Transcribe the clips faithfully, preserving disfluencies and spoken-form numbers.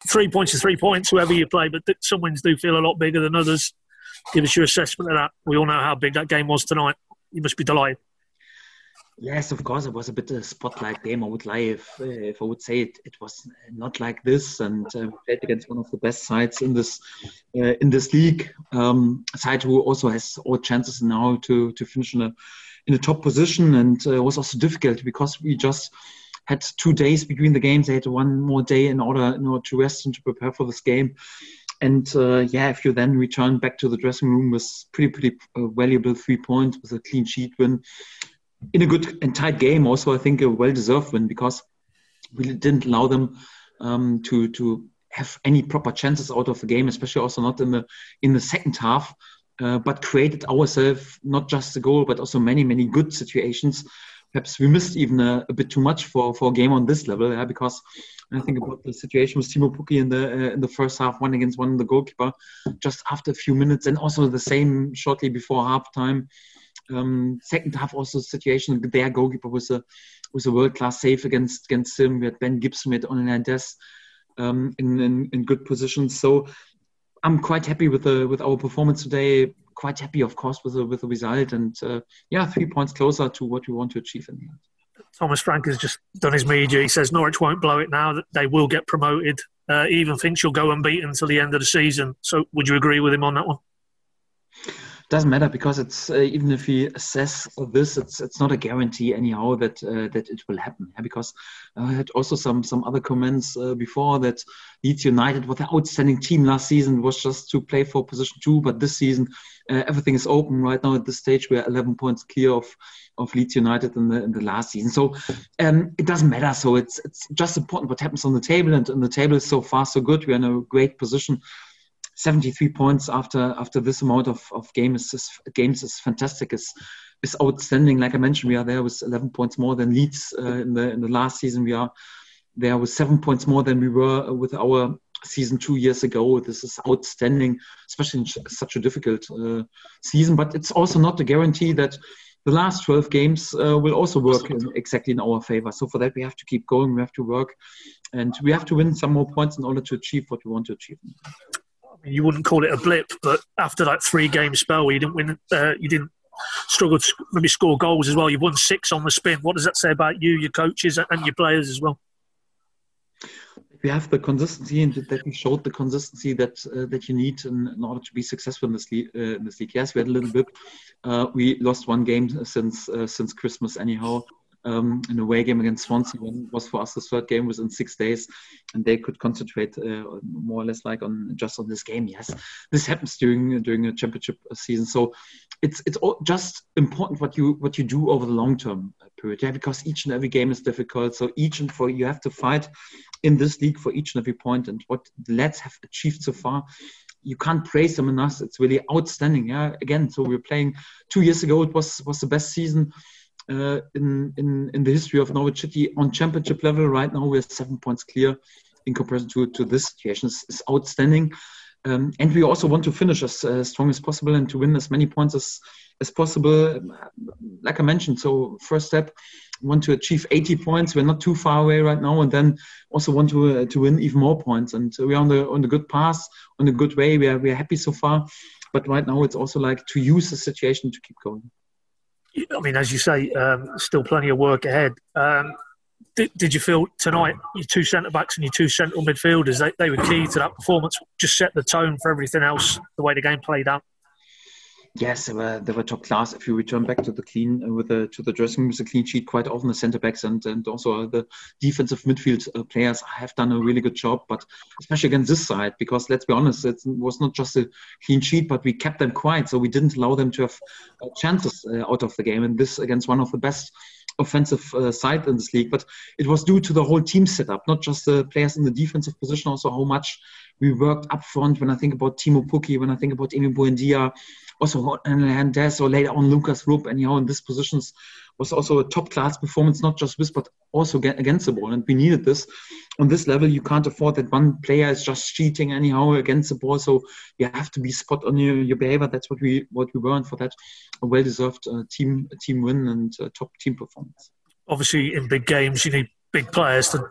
three points is three points, whoever you play, but some wins do feel a lot bigger than others. Give us your assessment of that. We all know how big that game was tonight. You must be delighted. Yes, of course, it was a bit of a spotlight game. I would lie if, uh, if I would say it, it was not like this. And uh, we played against one of the best sides in this uh, in this league. Um, a side who also has all chances now to to finish in a in a top position. And uh, it was also difficult because we just had two days between the games. They had one more day in order, in order to rest and to prepare for this game. And uh, yeah, if you then return back to the dressing room with pretty pretty uh, valuable three points with a clean sheet win. In a good and tight game, also I think a well-deserved win because we didn't allow them um, to to have any proper chances out of the game, especially also not in the in the second half. Uh, but created ourselves not just a goal, but also many many good situations. Perhaps we missed even a, a bit too much for, for a game on this level, yeah, because I think about the situation with Teemu Pukki in the uh, in the first half, one against one, the goalkeeper, just after a few minutes, and also the same shortly before halftime. Um, second half also situation, their goalkeeper was a was a world class save against against him. We had Ben Gibson, we had Onana Hernandez um, in, in in good positions. So I'm quite happy with the with our performance today. Quite happy, of course, with the with the result, and uh, yeah, three points closer to what we want to achieve in the end. Thomas Frank has just done his media. He says Norwich won't blow it now; that they will get promoted. Uh, he even thinks you'll go unbeaten until the end of the season. So, would you agree with him on that one? Doesn't matter because it's uh, even if we assess this, it's it's not a guarantee anyhow that uh, that it will happen. Yeah? Because I had also some some other comments uh, before that Leeds United was an outstanding team last season, was just to play for position two, but this season uh, everything is open right now. At this stage, we're eleven points clear of of Leeds United in the in the last season. So um, it doesn't matter. So it's it's just important what happens on the table, and, and the table is so far so good. We're in a great position. seventy-three points after after this amount of, of games is, games is fantastic. Is is outstanding. Like I mentioned, we are there with eleven points more than Leeds uh, in the in the last season. We are there with seven points more than we were with our season two years ago. This is outstanding, especially in such a difficult uh, season. But it's also not a guarantee that the last twelve games uh, will also work in, exactly in our favor. So for that, we have to keep going. We have to work, and we have to win some more points in order to achieve what we want to achieve. You wouldn't call it a blip, but after that three-game spell where you didn't win, uh, you didn't struggle to maybe score goals as well. You've won six on the spin. What does that say about you, your coaches, and your players as well? We have the consistency, and that we showed the consistency that uh, that you need in, in order to be successful in this league. Uh, in this league, yes, we had a little bit. Uh, we lost one game since uh, since Christmas, anyhow. Um, an away game against Swansea was for us the third game within six days, and they could concentrate uh, more or less like on just on this game. Yes, this happens during during a championship season, so it's it's all just important what you what you do over the long term period. Yeah, because each and every game is difficult. So each and for you have to fight in this league for each and every point. And what the lads have achieved so far, you can't praise them enough. It's really outstanding. Yeah, again, so we were playing two years ago. It was was the best season Uh, in, in, in the history of Norwich City on championship level. Right now we're seven points clear in comparison to, to this situation. It's, it's outstanding. Um, and we also want to finish as uh, strong as possible and to win as many points as, as possible. Like I mentioned, so first step, we want to achieve eighty points. We're not too far away right now, and then also want to uh, to win even more points. And we're on the on the good path, on a good way. We are we are happy so far, but right now it's also like to use the situation to keep going. I mean, as you say, um, still plenty of work ahead. Um, did, did you feel tonight your two centre-backs and your two central midfielders, they, they were key to that performance, just set the tone for everything else, the way the game played out? Yes, they were, they were top class. If you return back to the clean uh, with the to the dressing room, with a clean sheet, quite often the centre backs and and also the defensive midfield uh, players have done a really good job. But especially against this side, because let's be honest, it was not just a clean sheet, but we kept them quiet, so we didn't allow them to have uh, chances uh, out of the game. And this against one of the best offensive uh, side in this league. But it was due to the whole team setup, not just the players in the defensive position, also how much we worked up front. When I think about Teemu Pukki, when I think about Emi Buendia, also Hernandez, or later on Lucas Rupp, and you know, in these positions was also a top-class performance, not just with, but also against the ball. And we needed this. On this level, you can't afford that one player is just cheating anyhow against the ball. So you have to be spot on your, your behavior. That's what we what we were, and for that, a well-deserved uh, team team win and uh, top team performance. Obviously, in big games, you need big players to, to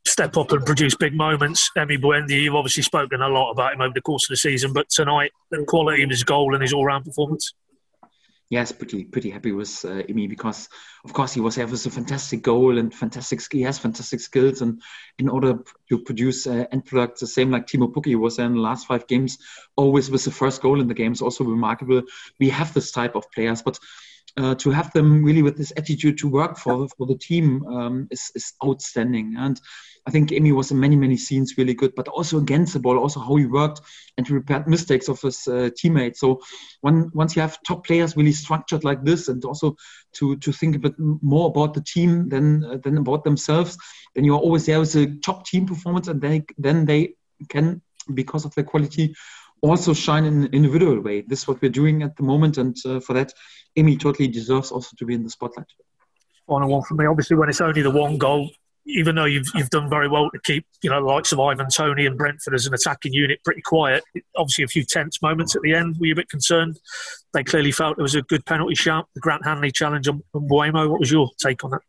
step up and produce big moments. Emi Buendia, you've obviously spoken a lot about him over the course of the season, but tonight, the quality of his goal and his all-round performance. Yes, pretty pretty happy with uh, Emi because, of course, he was there with a fantastic goal and fantastic. He has fantastic skills, and in order to produce uh, end products, the same like Timo Pukki was there in the last five games, always with the first goal in the game, is also remarkable. We have this type of players, but uh, to have them really with this attitude to work for for the team um, is is outstanding. And I think Emi was in many, many scenes really good, but also against the ball, also how he worked and repaired mistakes of his uh, teammates. So when, once you have top players really structured like this, and also to, to think a bit more about the team than uh, than about themselves, then you're always there with a top team performance, and they, then they can, because of their quality, also shine in an individual way. This is what we're doing at the moment, and uh, for that, Emi totally deserves also to be in the spotlight. Final one from me. Obviously, when it's only the one goal, even though you've you've done very well to keep, you know, the likes of Ivan Toney and Brentford as an attacking unit pretty quiet, obviously a few tense moments at the end. Were you a bit concerned? They clearly felt it was a good penalty shout, the Grant Hanley challenge on Mbeumo. What was your take on that?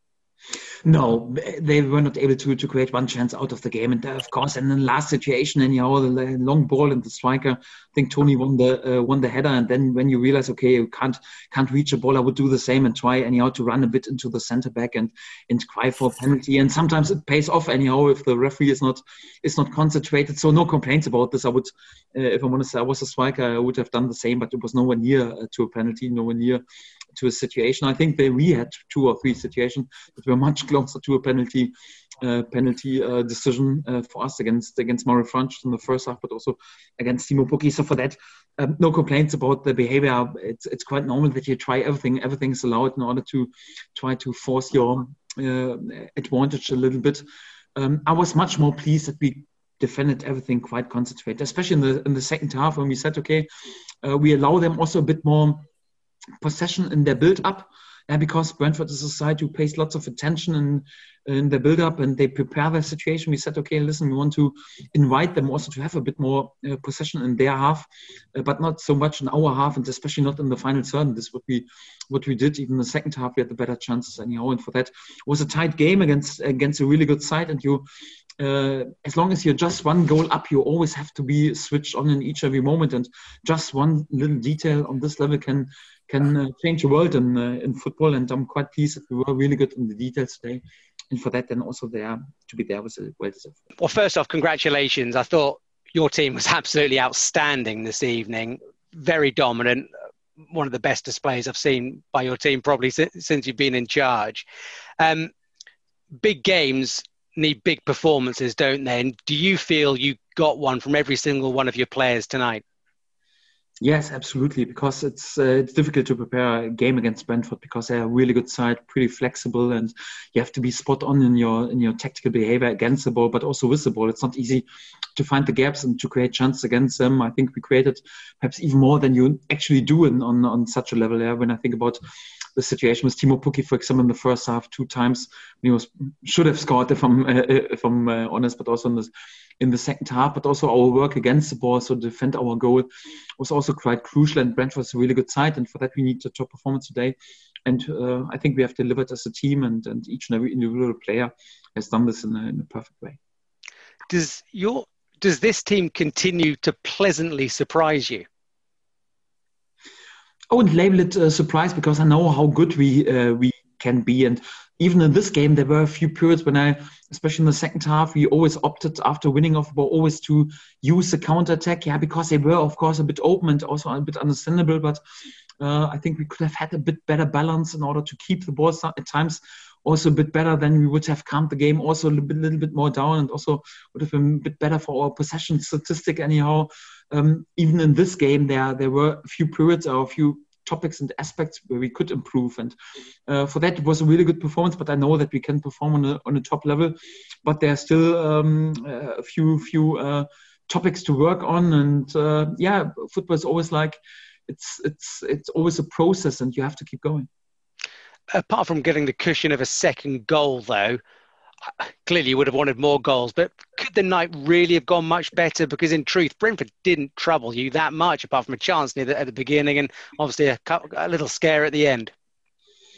No, they were not able to, to create one chance out of the game. And uh, of course, in the last situation, anyhow, the long ball and the striker, I think Tony won the uh, won the header. And then when you realize, okay, you can't can't reach a ball, I would do the same and try anyhow to run a bit into the centre back and, and cry for a penalty. And sometimes it pays off anyhow if the referee is not is not concentrated. So no complaints about this. I would, uh, if I'm honest, I was a striker, I would have done the same, but it was nowhere near uh, to a penalty, nowhere near to a situation. I think that we had two or three situations that were much closer to a penalty uh, penalty uh, decision uh, for us against against Mario Franch in the first half, but also against Timo Pukki. So for that, um, no complaints about the behavior. It's it's quite normal that you try everything. Everything is allowed in order to try to force your uh, advantage a little bit. Um, I was much more pleased that we defended everything quite concentrated, especially in the in the second half when we said, okay, uh, we allow them also a bit more possession in their build-up, and because Brentford is a side who pays lots of attention in, in their build-up and they prepare their situation, we said, okay, listen, we want to invite them also to have a bit more uh, possession in their half, uh, but not so much in our half, and especially not in the final third. This is what we what we did. Even in the second half, we had the better chances anyhow, and for that, it was a tight game against against a really good side, and you Uh, as long as you're just one goal up, you always have to be switched on in each every moment, and just one little detail on this level can can uh, change the world in uh, in football. And I'm quite pleased that we were really good in the details today, and for that, then also there to be there was a well deserved. Well, first off, congratulations. I thought your team was absolutely outstanding this evening. Very dominant. One of the best displays I've seen by your team probably since you've been in charge. Um, big games need big performances, don't they? And do you feel you got one from every single one of your players tonight? Yes, absolutely, because it's uh, it's difficult to prepare a game against Brentford because they're a really good side, pretty flexible, and you have to be spot on in your in your tactical behavior against the ball, but also with the ball. It's not easy to find the gaps and to create chances against them. I think we created perhaps even more than you actually do in, on on such a level. Yeah, when I think about the situation with Timo Pukki, for example, in the first half, two times he was should have scored if I'm uh, if I'm uh, honest, but also in this. in the second half, but also our work against the ball, so defend our goal, was also quite crucial, and Brentford's a really good side, and for that we need the top performance today. And uh, I think we have delivered as a team, and, and each and every individual player has done this in a, in a perfect way. Does your does this team continue to pleasantly surprise you? I wouldn't label it a surprise because I know how good we uh, we can be, and even in this game, there were a few periods when I, especially in the second half, we always opted after winning off the ball always to use the counter-attack, yeah, because they were, of course, a bit open and also a bit understandable, but uh, I think we could have had a bit better balance in order to keep the ball at times also a bit better. Then we would have calmed the game also a little bit, little bit more down, and also would have been a bit better for our possession statistic anyhow. Um, even in this game, there there were a few periods or a few topics and aspects where we could improve, and uh, for that it was a really good performance. But I know that we can perform on a on a top level, but there are still um, a few few uh, topics to work on. And uh, yeah, football is always like it's it's it's always a process, and you have to keep going. Apart from getting the cushion of a second goal, though, clearly you would have wanted more goals, but could the night really have gone much better? Because in truth, Brentford didn't trouble you that much, apart from a chance near the, at the beginning, and obviously a, a little scare at the end.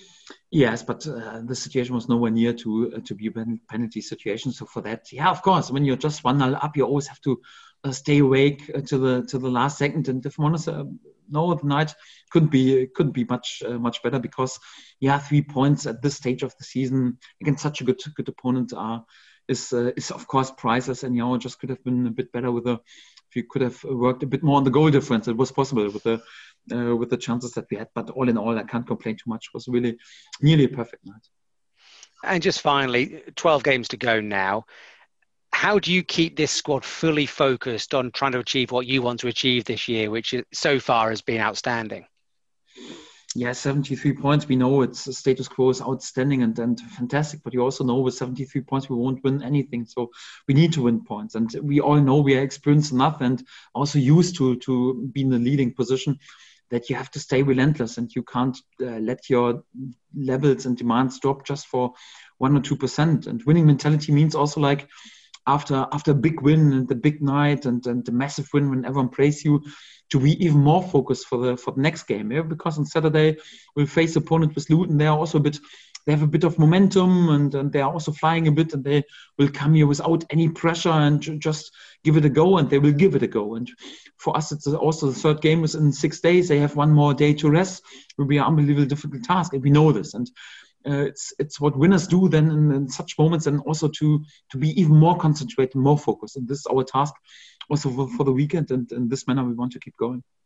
Yes, but uh, the situation was nowhere near to uh, to be a penalty situation. So for that, yeah, of course, when you're just one nil up, you always have to uh, stay awake uh, to the to the last second. And if I'm honest, uh, no, the night couldn't be couldn't be much uh, much better because yeah, three points at this stage of the season against such a good good opponent are is uh, is of course priceless. And you know, just could have been a bit better with a. If you could have worked a bit more on the goal difference, it was possible with the. Uh, with the chances that we had, but all in all, I can't complain too much. It was really nearly a perfect night. And just finally, twelve games to go now. How do you keep this squad fully focused on trying to achieve what you want to achieve this year, which so far has been outstanding? Yeah, seventy-three points. We know it's status quo is outstanding and, and fantastic, but you also know with seventy-three points, we won't win anything. So we need to win points. And we all know we are experienced enough and also used to, to be in the leading position that you have to stay relentless and you can't uh, let your levels and demands drop just for one or two percent. And winning mentality means also like after after a big win and the big night and, and the massive win when everyone prays you, to be even more focused for the for the next game. Yeah? Because on Saturday we'll face opponent with Luton. They are also a bit. They have a bit of momentum and, and they are also flying a bit and they will come here without any pressure and just give it a go and they will give it a go. And for us, it's also the third game is in six days. They have one more day to rest. It will be an unbelievably difficult task and we know this. And uh, it's it's what winners do then in, in such moments and also to, to be even more concentrated, more focused. And this is our task also for, for the weekend and in this manner we want to keep going.